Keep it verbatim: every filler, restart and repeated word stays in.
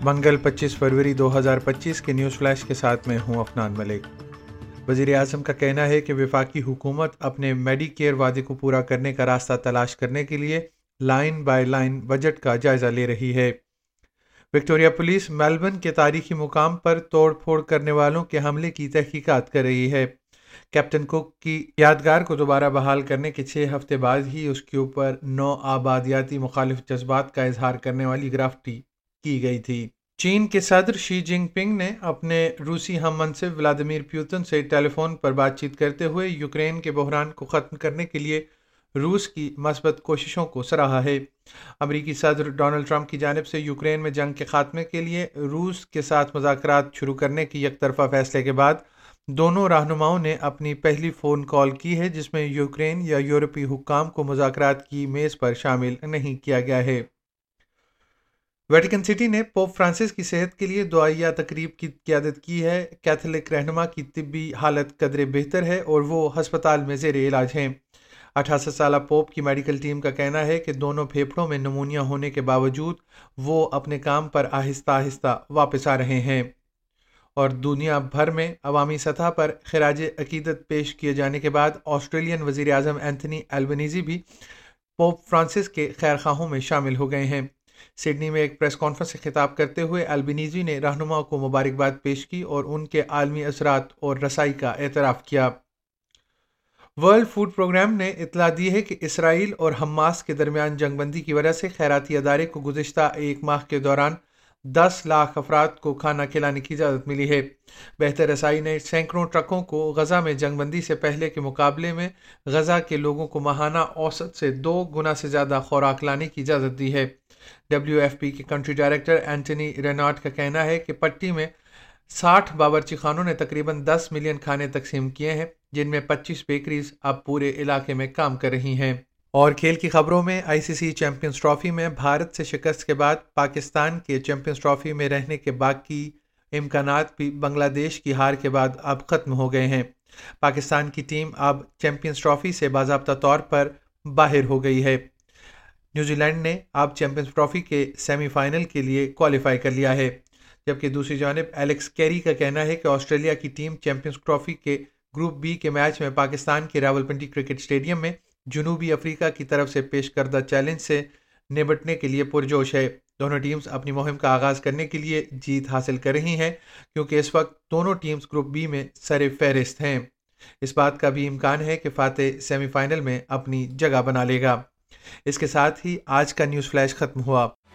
منگل پچیس فروری دو ہزار پچیس کے نیوز فلیش کے ساتھ میں ہوں افنان ملک۔ وزیر اعظم کا کہنا ہے کہ وفاقی حکومت اپنے میڈی کیئر وعدے کو پورا کرنے کا راستہ تلاش کرنے کے لیے لائن بائی لائن بجٹ کا جائزہ لے رہی ہے۔ وکٹوریہ پولیس میلبرن کے تاریخی مقام پر توڑ پھوڑ کرنے والوں کے حملے کی تحقیقات کر رہی ہے۔ کیپٹن کوک کی یادگار کو دوبارہ بحال کرنے کے چھ ہفتے بعد ہی اس کے اوپر نو آبادیاتی مخالف جذبات کا اظہار کرنے والی گرافٹی کی گئی تھی۔ چین کے صدر شی جن پنگ نے اپنے روسی ہم منصب ولادیمیر پیوتن سے ٹیلی فون پر بات چیت کرتے ہوئے یوکرین کے بحران کو ختم کرنے کے لیے روس کی مثبت کوششوں کو سراہا ہے۔ امریکی صدر ڈونلڈ ٹرمپ کی جانب سے یوکرین میں جنگ کے خاتمے کے لیے روس کے ساتھ مذاکرات شروع کرنے کی یک طرفہ فیصلے کے بعد دونوں رہنماؤں نے اپنی پہلی فون کال کی ہے جس میں یوکرین یا یورپی حکام کو مذاکرات کی میز پر شامل نہیں کیا گیا ہے۔ ویٹیکن سٹی نے پوپ فرانسس کی صحت کے لیے دعائیہ تقریب کی قیادت کی ہے۔ کیتھولک رہنما کی طبی حالت قدرے بہتر ہے اور وہ ہسپتال میں زیر علاج ہیں۔ اٹھاسٹھ سالہ پوپ کی میڈیکل ٹیم کا کہنا ہے کہ دونوں پھیپھڑوں میں نمونیا ہونے کے باوجود وہ اپنے کام پر آہستہ آہستہ واپس آ رہے ہیں۔ اور دنیا بھر میں عوامی سطح پر خراج عقیدت پیش کیے جانے کے بعد آسٹریلین وزیر اعظم اینتھونی البنیزی بھی پوپ فرانسس کے خیرخواہوں میں شامل ہو گئے ہیں۔ سڈنی میں ایک پریس کانفرنس سے خطاب کرتے ہوئے البنیزی نے رہنما کو مبارکباد پیش کی اور ان کے عالمی اثرات اور رسائی کا اعتراف کیا۔ ورلڈ فوڈ پروگرام نے اطلاع دی ہے کہ اسرائیل اور حماس کے درمیان جنگ بندی کی وجہ سے خیراتی ادارے کو گزشتہ ایک ماہ کے دوران دس لاکھ افراد کو کھانا کھلانے کی اجازت ملی ہے۔ بہتر رسائی نے سینکڑوں ٹرکوں کو غزہ میں جنگ بندی سے پہلے کے مقابلے میں غزہ کے لوگوں کو ماہانہ اوسط سے دو گنا سے زیادہ خوراک لانے کی اجازت دی ہے۔ ڈبلیو ایف پی کے کنٹری ڈائریکٹر اینٹونی رینارڈ کا کہنا ہے کہ پٹی میں ساٹھ باورچی خانوں نے تقریباً دس ملین کھانے تقسیم کیے ہیں، جن میں پچیس بیکریز اب پورے علاقے میں کام کر رہی ہیں۔ اور کھیل کی خبروں میں آئی سی سی چیمپئنز ٹرافی میں بھارت سے شکست کے بعد پاکستان کے چیمپئنز ٹرافی میں رہنے کے باقی امکانات بھی بنگلہ دیش کی ہار کے بعد اب ختم ہو گئے ہیں۔ پاکستان کی ٹیم اب چیمپئنز ٹرافی سے باضابطہ طور پر باہر ہو گئی ہے۔ نیوزی لینڈ نے اب چیمپئنز ٹرافی کے سیمی فائنل کے لیے کوالیفائی کر لیا ہے، جبکہ دوسری جانب ایلکس کیری کا کہنا ہے کہ آسٹریلیا کی ٹیم چیمپئنز ٹرافی کے گروپ بی کے میچ میں پاکستان کے راولپنڈی کرکٹ اسٹیڈیم میں جنوبی افریقہ کی طرف سے پیش کردہ چیلنج سے نمٹنے کے لیے پرجوش ہے۔ دونوں ٹیمز اپنی مہم کا آغاز کرنے کے لیے جیت حاصل کر رہی ہیں کیونکہ اس وقت دونوں ٹیمز گروپ بی میں سر فہرست ہیں۔ اس بات کا بھی امکان ہے کہ فاتح سیمی فائنل میں اپنی جگہ بنا لے گا۔ اس کے ساتھ ہی آج کا نیوز فلیش ختم ہوا۔